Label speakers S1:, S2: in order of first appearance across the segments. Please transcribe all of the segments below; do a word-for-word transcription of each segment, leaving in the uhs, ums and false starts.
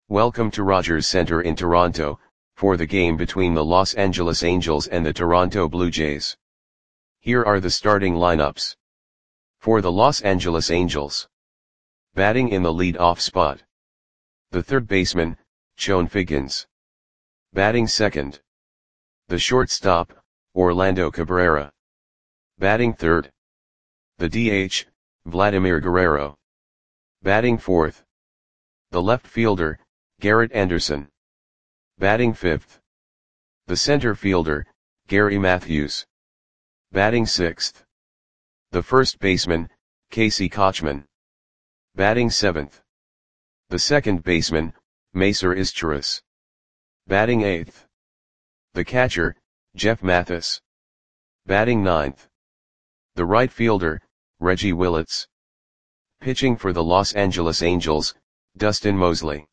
S1: Welcome to Rogers Centre in Toronto, for the game between the Los Angeles Angels and the Toronto Blue Jays. Here are the starting lineups. For the Los Angeles Angels. Batting in the lead-off spot. The third baseman, Chone Figgins. Batting second. The shortstop, Orlando Cabrera. Batting third. The D H, Vladimir Guerrero. Batting fourth. The left fielder, Garrett Anderson. Batting fifth. The center fielder, Gary Matthews. Batting sixth. The first baseman, Casey Kotchman. Batting seventh. The second baseman, Macer Izturis. Batting eighth. The catcher, Jeff Mathis. Batting ninth. The right fielder, Reggie Willits. Pitching for the Los Angeles Angels, Dustin Mosley.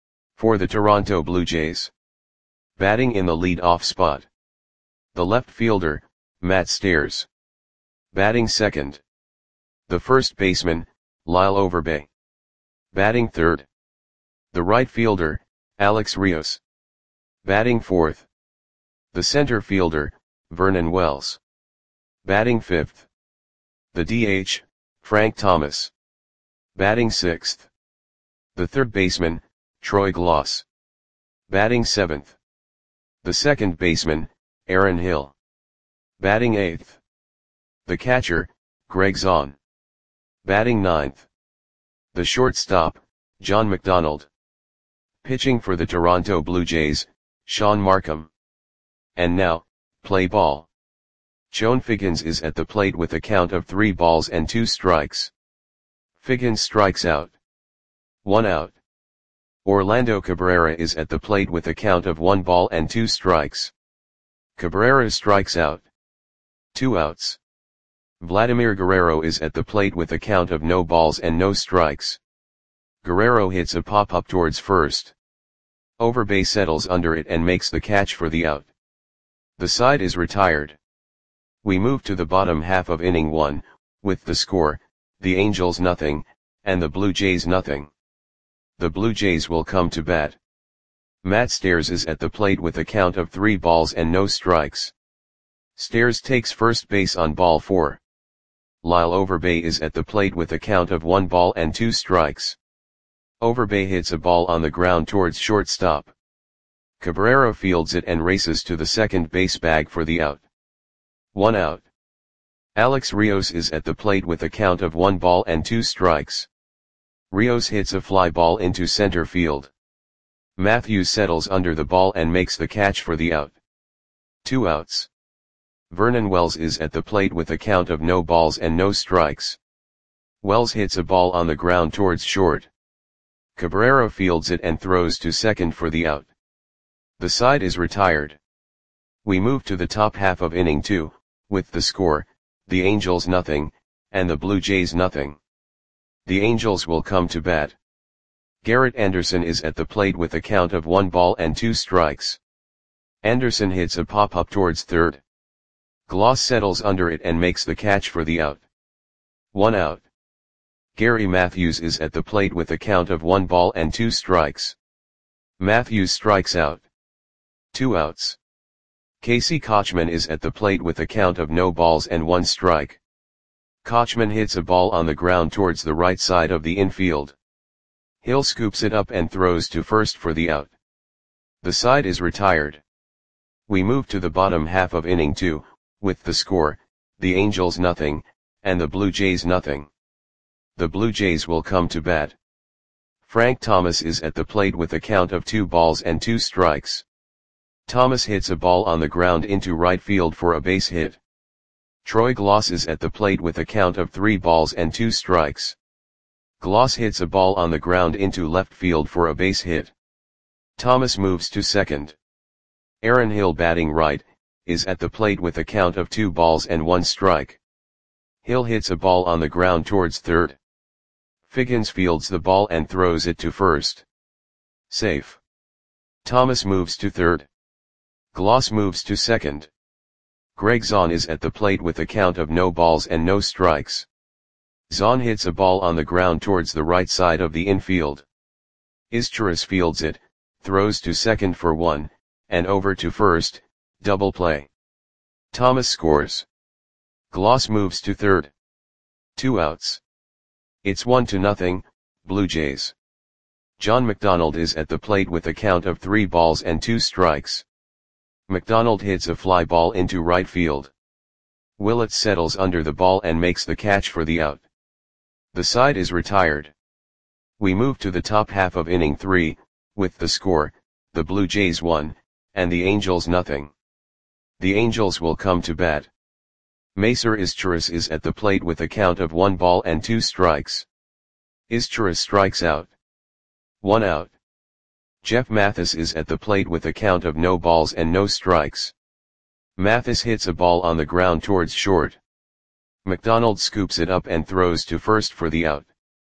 S1: For the Toronto Blue Jays. Batting in the lead-off spot. The left fielder, Matt Stairs. Batting second. The first baseman, Lyle Overbay. Batting third. The right fielder, Alex Rios. Batting fourth. The center fielder, Vernon Wells. Batting fifth. The D H, Frank Thomas. Batting sixth. The third baseman, Troy Glaus. Batting seventh. The second baseman, Aaron Hill. Batting eighth. The catcher, Greg Zahn. Batting ninth. The shortstop, John McDonald. Pitching for the Toronto Blue Jays, Sean Markham. And now, play ball. Chone Figgins is at the plate with a count of three balls and two strikes. Figgins strikes out. One out. Orlando Cabrera is at the plate with a count of one ball and two strikes. Cabrera strikes out. Two outs. Vladimir Guerrero is at the plate with a count of no balls and no strikes. Guerrero hits a pop-up towards first. Overbay settles under it and makes the catch for the out. The side is retired. We move to the bottom half of inning one, with the score, the Angels nothing, and the Blue Jays nothing. The Blue Jays will come to bat. Matt Stairs is at the plate with a count of three balls and no strikes. Stairs takes first base on ball four. Lyle Overbay is at the plate with a count of one ball and two strikes. Overbay hits a ball on the ground towards shortstop. Cabrera fields it and races to the second base bag for the out. One out. Alex Rios is at the plate with a count of one ball and two strikes. Rios hits a fly ball into center field. Matthews settles under the ball and makes the catch for the out. Two outs. Vernon Wells is at the plate with a count of no balls and no strikes. Wells hits a ball on the ground towards short. Cabrera fields it and throws to second for the out. The side is retired. We move to the top half of inning two, with the score, the Angels nothing, and the Blue Jays nothing. The Angels will come to bat. Garrett Anderson is at the plate with a count of one ball and two strikes. Anderson hits a pop-up towards third. Glaus settles under it and makes the catch for the out. One out. Gary Matthews is at the plate with a count of one ball and two strikes. Matthews strikes out. Two outs. Casey Kotchman is at the plate with a count of no balls and one strike. Kotchman hits a ball on the ground towards the right side of the infield. Hill scoops it up and throws to first for the out. The side is retired. We move to the bottom half of inning two, with the score, the Angels nothing, and the Blue Jays nothing. The Blue Jays will come to bat. Frank Thomas is at the plate with a count of two balls and two strikes. Thomas hits a ball on the ground into right field for a base hit. Troy Glaus is at the plate with a count of three balls and two strikes. Glaus hits a ball on the ground into left field for a base hit. Thomas moves to second. Aaron Hill, batting right, is at the plate with a count of two balls and one strike. Hill hits a ball on the ground towards third. Figgins fields the ball and throws it to first. Safe. Thomas moves to third. Glaus moves to second. Greg Zahn is at the plate with a count of no balls and no strikes. Zahn hits a ball on the ground towards the right side of the infield. Izturis fields it, throws to second for one, and over to first, double play. Thomas scores. Gloss moves to third. Two outs. It's one to nothing, Blue Jays. John McDonald is at the plate with a count of three balls and two strikes. McDonald hits a fly ball into right field. Willett settles under the ball and makes the catch for the out. The side is retired. We move to the top half of inning three, with the score, the Blue Jays one, and the Angels nothing. The Angels will come to bat. Macer Izturis is at the plate with a count of one ball and two strikes. Izturis strikes out. One out. Jeff Mathis is at the plate with a count of no balls and no strikes. Mathis hits a ball on the ground towards short. McDonald scoops it up and throws to first for the out.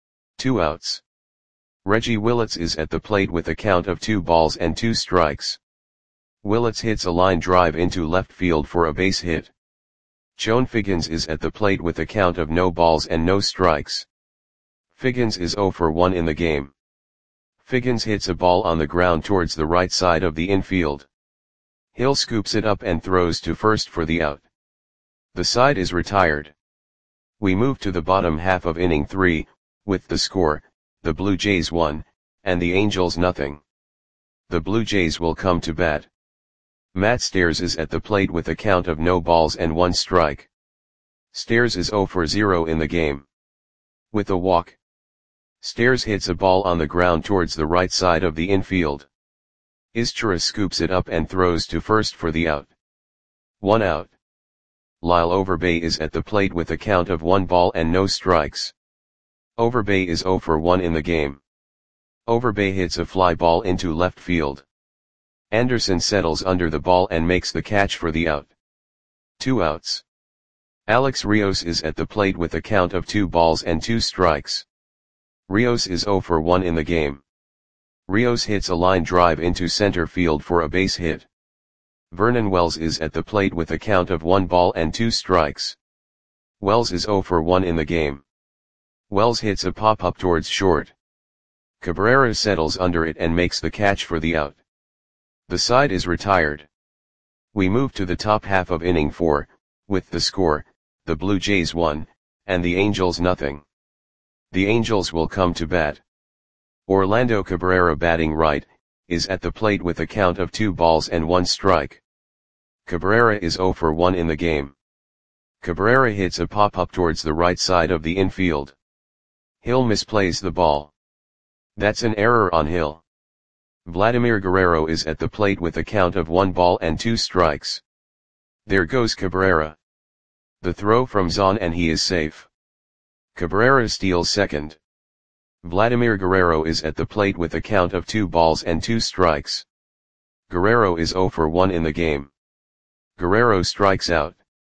S1: Two outs. Reggie Willits is at the plate with a count of two balls and two strikes. Willits hits a line drive into left field for a base hit. Joan Figgins is at the plate with a count of no balls and no strikes. Figgins is zero for one in the game. Figgins hits a ball on the ground towards the right side of the infield. Hill scoops it up and throws to first for the out. The side is retired. We move to the bottom half of inning three, with the score, the Blue Jays one, and the Angels nothing. The Blue Jays will come to bat. Matt Stairs is at the plate with a count of no balls and one strike. Stairs is zero for zero in the game. With a walk. Stairs hits a ball on the ground towards the right side of the infield. Izturis scoops it up and throws to first for the out. One out. Lyle Overbay is at the plate with a count of one ball and no strikes. Overbay is zero for one in the game. Overbay hits a fly ball into left field. Anderson settles under the ball and makes the catch for the out. Two outs. Alex Rios is at the plate with a count of two balls and two strikes. Rios is zero for one in the game. Rios hits a line drive into center field for a base hit. Vernon Wells is at the plate with a count of one ball and two strikes. Wells is zero for one in the game. Wells hits a pop-up towards short. Cabrera settles under it and makes the catch for the out. The side is retired. We move to the top half of inning four, with the score, the Blue Jays one, and the Angels nothing. The Angels will come to bat. Orlando Cabrera, batting right, is at the plate with a count of two balls and one strike. Cabrera is zero for one in the game. Cabrera hits a pop-up towards the right side of the infield. Hill misplays the ball. That's an error on Hill. Vladimir Guerrero is at the plate with a count of one ball and two strikes. There goes Cabrera. The throw from Zahn and he is safe. Cabrera steals second. Vladimir Guerrero is at the plate with a count of two balls and two strikes. Guerrero is zero for one in the game. Guerrero strikes out.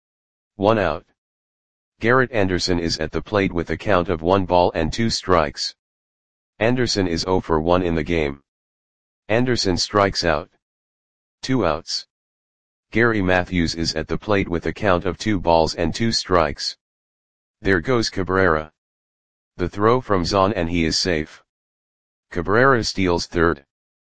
S1: One out. Garrett Anderson is at the plate with a count of one ball and two strikes. Anderson is zero for one in the game. Anderson strikes out. Two outs. Gary Matthews is at the plate with a count of two balls and two strikes. There goes Cabrera. The throw from Zahn and he is safe. Cabrera steals third.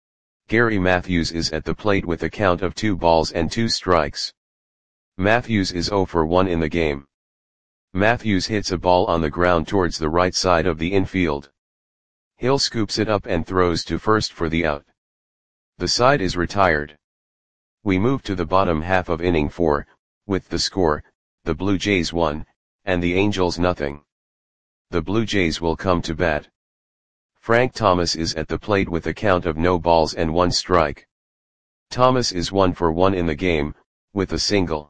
S1: Gary Matthews is at the plate with a count of two balls and two strikes. Matthews is zero for one in the game. Matthews hits a ball on the ground towards the right side of the infield. Hill scoops it up and throws to first for the out. The side is retired. We move to the bottom half of inning four, with the score, the Blue Jays one, and the Angels nothing. The Blue Jays will come to bat. Frank Thomas is at the plate with a count of no balls and one strike. Thomas is one for one in the game, with a single.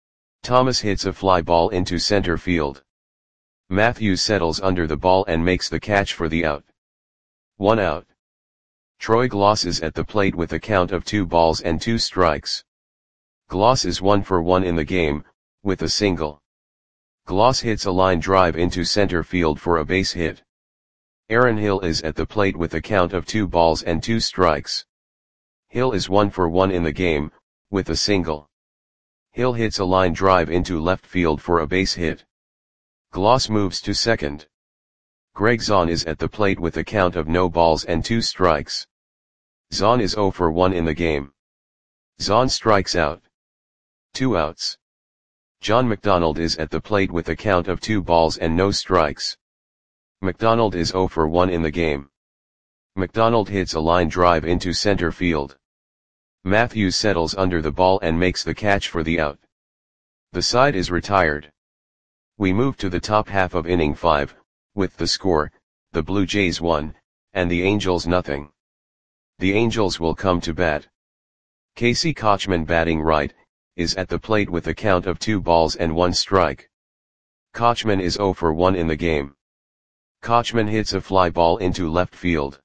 S1: Thomas hits a fly ball into center field. Matthews settles under the ball and makes the catch for the out. One out. Troy Gloss is at the plate with a count of two balls and two strikes. Gloss is one for one in the game, with a single. Gloss hits a line drive into center field for a base hit. Aaron Hill is at the plate with a count of two balls and two strikes. Hill is one for one in the game, with a single. Hill hits a line drive into left field for a base hit. Gloss moves to second. Greg Zaun is at the plate with a count of no balls and two strikes. Zaun is zero for one in the game. Zaun strikes out. Two outs. John McDonald is at the plate with a count of two balls and no strikes. McDonald is zero for one in the game. McDonald hits a line drive into center field. Matthews settles under the ball and makes the catch for the out. The side is retired. We move to the top half of inning five, with the score, the Blue Jays one, and the Angels nothing. The Angels will come to bat. Casey Kotchman, batting right, is at the plate with a count of two balls and one strike. Kotchman is zero for one in the game. Kotchman hits a fly ball into left field.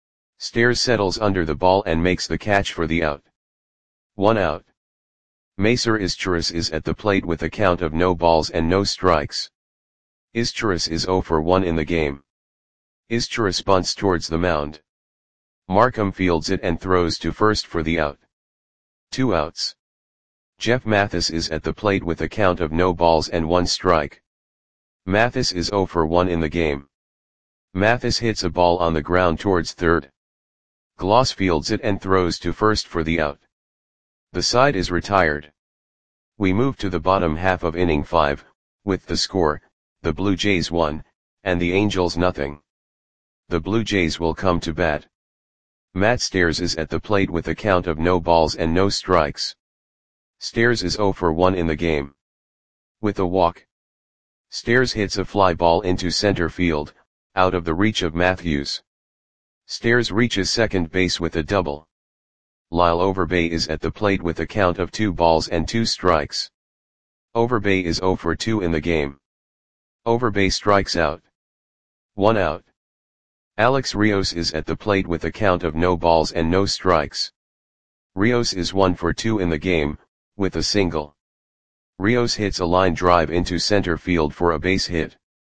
S1: Stairs settles under the ball and makes the catch for the out. One out. Macer Izturis is at the plate with a count of no balls and no strikes. Izturis is zero for one in the game. Izturis bunts towards the mound. Markham fields it and throws to first for the out. Two outs. Jeff Mathis is at the plate with a count of no balls and one strike. Mathis is zero for one in the game. Mathis hits a ball on the ground towards third. Gloss fields it and throws to first for the out. The side is retired. We move to the bottom half of inning five, with the score, the Blue Jays one, and the Angels nothing. The Blue Jays will come to bat. Matt Stairs is at the plate with a count of no balls and no strikes. Stairs is zero for one in the game. With a walk. Stairs hits a fly ball into center field, out of the reach of Matthews. Stairs reaches second base with a double. Lyle Overbay is at the plate with a count of two balls and two strikes. Overbay is zero for two in the game. Overbay strikes out. One out. Alex Rios is at the plate with a count of no balls and no strikes. Rios is one for two in the game, with a single. Rios hits a line drive into center field for a base hit.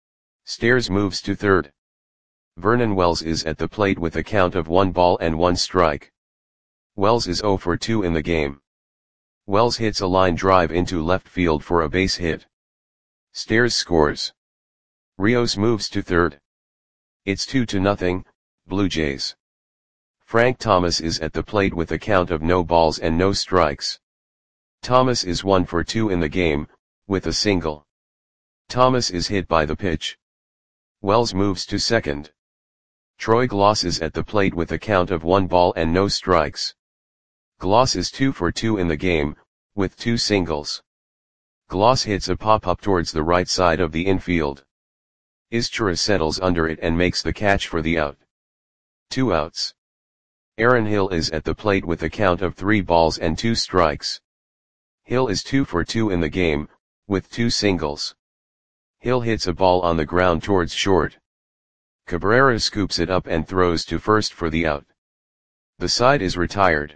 S1: Stairs moves to third. Vernon Wells is at the plate with a count of one ball and one strike. Wells is zero for two in the game. Wells hits a line drive into left field for a base hit. Stairs scores. Rios moves to third. It's two to nothing, Blue Jays. Frank Thomas is at the plate with a count of no balls and no strikes. Thomas is one for two in the game, with a single. Thomas is hit by the pitch. Wells moves to second. Troy Gloss is at the plate with a count of one ball and no strikes. Gloss is two for two in the game, with two singles. Gloss hits a pop-up towards the right side of the infield. Izturis settles under it and makes the catch for the out. Two outs. Aaron Hill is at the plate with a count of three balls and two strikes. Hill is two for two in the game, with two singles. Hill hits a ball on the ground towards short. Cabrera scoops it up and throws to first for the out. The side is retired.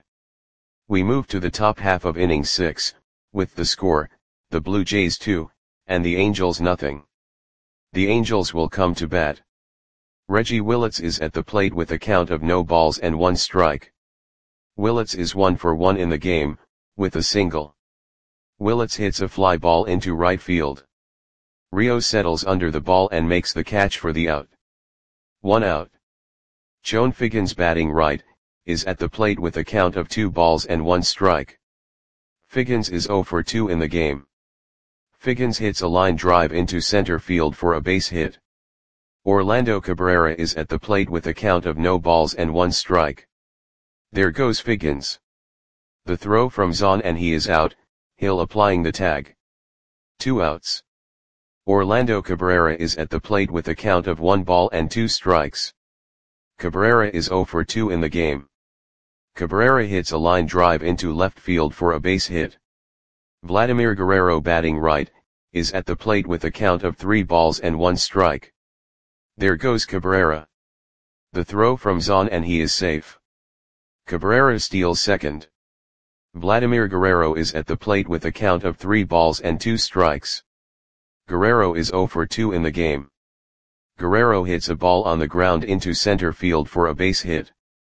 S1: We move to the top half of inning six, with the score, the Blue Jays two, and the Angels nothing. The Angels will come to bat. Reggie Willits is at the plate with a count of no balls and one strike. Willits is one for one in the game, with a single. Willits hits a fly ball into right field. Rio settles under the ball and makes the catch for the out. One out. Joan Figgins, batting right, is at the plate with a count of two balls and one strike. Figgins is zero for two in the game. Figgins hits a line drive into center field for a base hit. Orlando Cabrera is at the plate with a count of no balls and one strike. There goes Figgins. The throw from Zaun and he is out, Hill applying the tag. Two outs. Orlando Cabrera is at the plate with a count of one ball and two strikes. Cabrera is zero for two in the game. Cabrera hits a line drive into left field for a base hit. Vladimir Guerrero, batting right, is at the plate with a count of three balls and one strike. There goes Cabrera. The throw from Zaun and he is safe. Cabrera steals second. Vladimir Guerrero is at the plate with a count of three balls and two strikes. Guerrero is zero for two in the game. Guerrero hits a ball on the ground into center field for a base hit.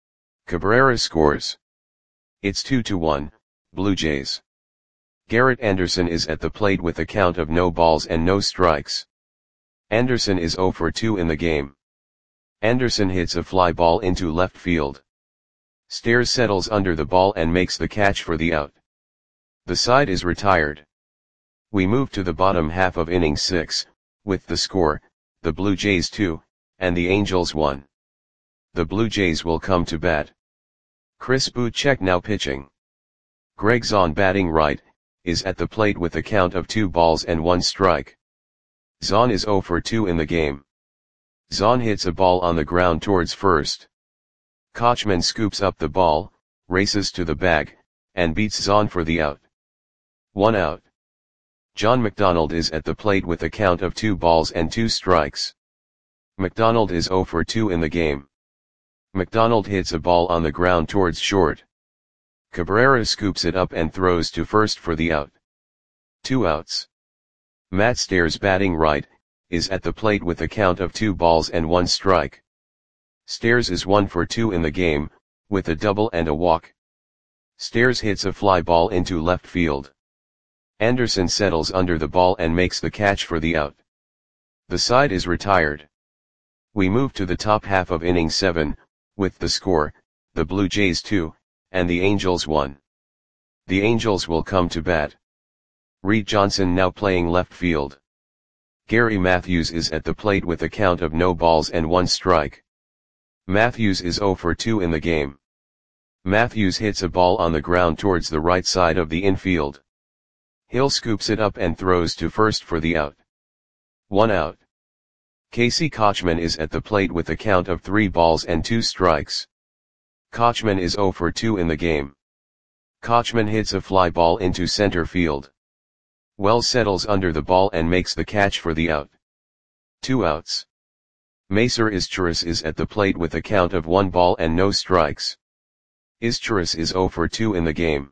S1: Cabrera scores. It's two to one, Blue Jays. Garrett Anderson is at the plate with a count of no balls and no strikes. Anderson is zero for two in the game. Anderson hits a fly ball into left field. Stairs settles under the ball and makes the catch for the out. The side is retired. We move to the bottom half of inning six, with the score, the Blue Jays two, and the Angels one. The Blue Jays will come to bat. Chris Bouchek now pitching. Greg Zahn batting right, is at the plate with a count of two balls and one strike. Zahn is zero for two in the game. Zahn hits a ball on the ground towards first. Kochman scoops up the ball, races to the bag, and beats Zahn for the out. One out. John McDonald is at the plate with a count of two balls and two strikes. McDonald is zero for two in the game. McDonald hits a ball on the ground towards short. Cabrera scoops it up and throws to first for the out. Two outs. Matt Stairs batting right, is at the plate with a count of two balls and one strike. Stairs is one for two in the game, with a double and a walk. Stairs hits a fly ball into left field. Anderson settles under the ball and makes the catch for the out. The side is retired. We move to the top half of inning seven, with the score, the Blue Jays two, and the Angels one. The Angels will come to bat. Reed Johnson now playing left field. Gary Matthews is at the plate with a count of no balls and one strike. Matthews is zero for two in the game. Matthews hits a ball on the ground towards the right side of the infield. Hill scoops it up and throws to first for the out. One out. Casey Kochman is at the plate with a count of three balls and two strikes. Kochman is zero for two in the game. Kochman hits a fly ball into center field. Wells settles under the ball and makes the catch for the out. Two outs. Macer Izturis is at the plate with a count of one ball and no strikes. Izturis is zero for two in the game.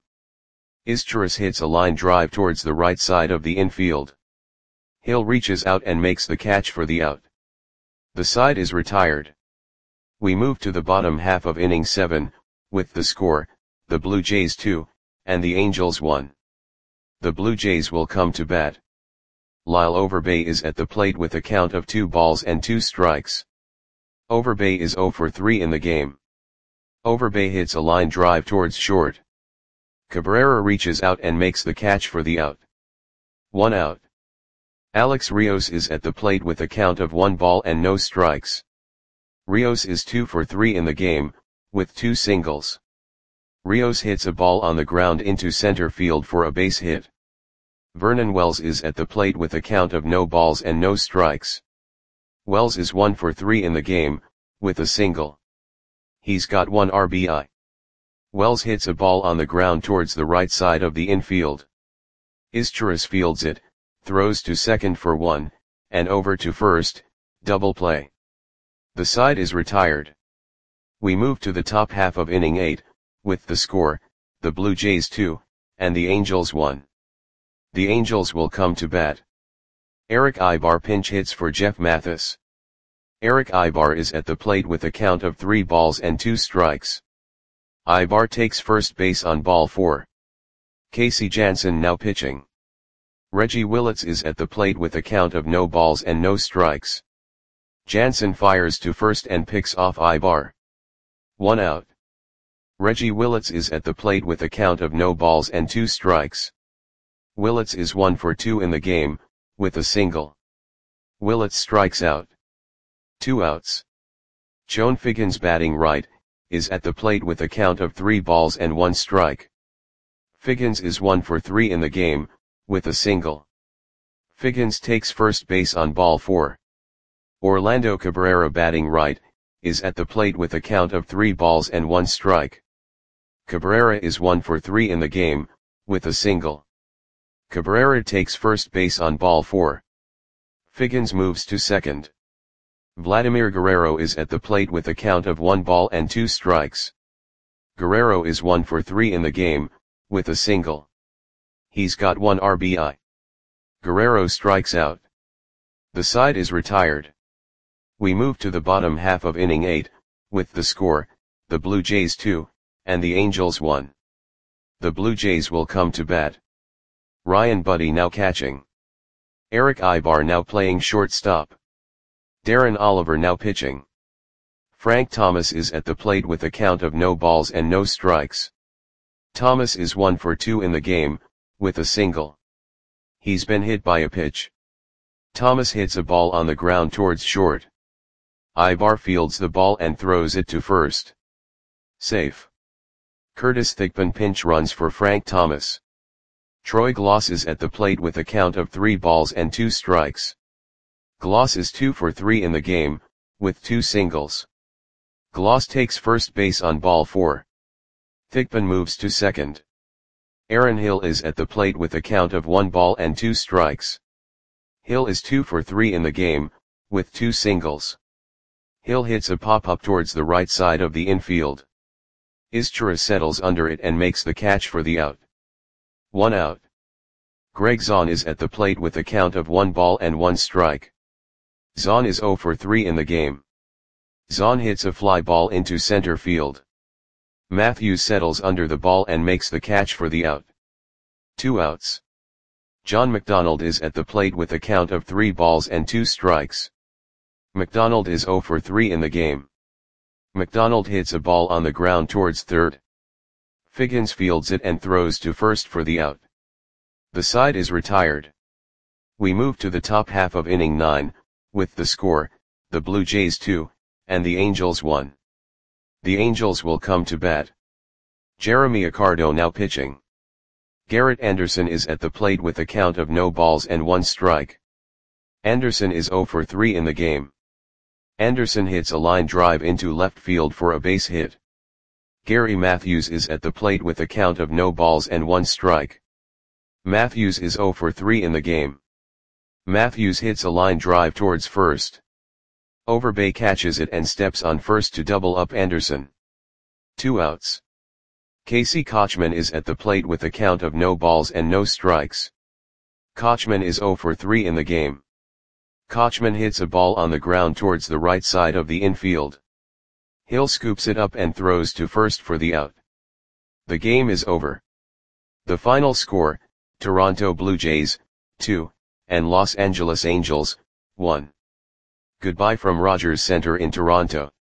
S1: Izturis hits a line drive towards the right side of the infield. Hill reaches out and makes the catch for the out. The side is retired. We move to the bottom half of inning seven, with the score, the Blue Jays two, and the Angels one. The Blue Jays will come to bat. Lyle Overbay is at the plate with a count of two balls and two strikes. Overbay is zero for three in the game. Overbay hits a line drive towards short. Cabrera reaches out and makes the catch for the out. One out. Alex Rios is at the plate with a count of one ball and no strikes. Rios is two for three in the game, with two singles. Rios hits a ball on the ground into center field for a base hit. Vernon Wells is at the plate with a count of no balls and no strikes. Wells is one for three in the game, with a single. He's got one R B I. Wells hits a ball on the ground towards the right side of the infield. Izturis fields it, throws to second for one, and over to first, double play. The side is retired. We move to the top half of inning eight, with the score, the Blue Jays two, and the Angels one. The Angels will come to bat. Eric Ibar pinch hits for Jeff Mathis. Eric Ibar is at the plate with a count of three balls and two strikes. Ibar takes first base on ball four. Casey Jansen now pitching. Reggie Willits is at the plate with a count of no balls and no strikes. Jansen fires to first and picks off Ibar. One out. Reggie Willits is at the plate with a count of no balls and two strikes. Willits is one for two in the game, with a single. Willits strikes out. Two outs. Joan Figgins batting right, is at the plate with a count of three balls and one strike. Figgins is one for three in the game, with a single. Figgins takes first base on ball four. Orlando Cabrera batting right, is at the plate with a count of three balls and one strike. Cabrera is one for three in the game, with a single. Cabrera takes first base on ball four. Figgins moves to second. Vladimir Guerrero is at the plate with a count of one ball and two strikes. Guerrero is one for three in the game, with a single. He's got one R B I. Guerrero strikes out. The side is retired. We move to the bottom half of inning eight, with the score, the Blue Jays two, and the Angels one. The Blue Jays will come to bat. Ryan Buddy now catching. Eric Ibar now playing shortstop. Darren Oliver now pitching. Frank Thomas is at the plate with a count of no balls and no strikes. Thomas is one for two in the game, with a single. He's been hit by a pitch. Thomas hits a ball on the ground towards short. Ibar fields the ball and throws it to first. Safe. Curtis Thigpen pinch runs for Frank Thomas. Troy Gloss is at the plate with a count of three balls and two strikes. Gloss is two for three in the game, with two singles. Gloss takes first base on ball four. Thigpen moves to second. Aaron Hill is at the plate with a count of one ball and two strikes. Hill is two for three in the game, with two singles. Hill hits a pop-up towards the right side of the infield. Ischura settles under it and makes the catch for the out. One out. Greg Zahn is at the plate with a count of one ball and one strike. Zahn is zero for three in the game. Zahn hits a fly ball into center field. Matthews settles under the ball and makes the catch for the out. Two outs. John McDonald is at the plate with a count of three balls and two strikes. McDonald is zero for three in the game. McDonald hits a ball on the ground towards third. Figgins fields it and throws to first for the out. The side is retired. We move to the top half of inning nine, with the score, the Blue Jays two, and the Angels one. The Angels will come to bat. Jeremy Accardo now pitching. Garrett Anderson is at the plate with a count of no balls and one strike. Anderson is zero for three in the game. Anderson hits a line drive into left field for a base hit. Gary Matthews is at the plate with a count of no balls and one strike. Matthews is zero for three in the game. Matthews hits a line drive towards first. Overbay catches it and steps on first to double up Anderson. Two outs. Casey Kochman is at the plate with a count of no balls and no strikes. Kochman is zero for three in the game. Kochman hits a ball on the ground towards the right side of the infield. Hill scoops it up and throws to first for the out. The game is over. The final score, Toronto Blue Jays, two, and Los Angeles Angels, one. Goodbye from Rogers Center in Toronto.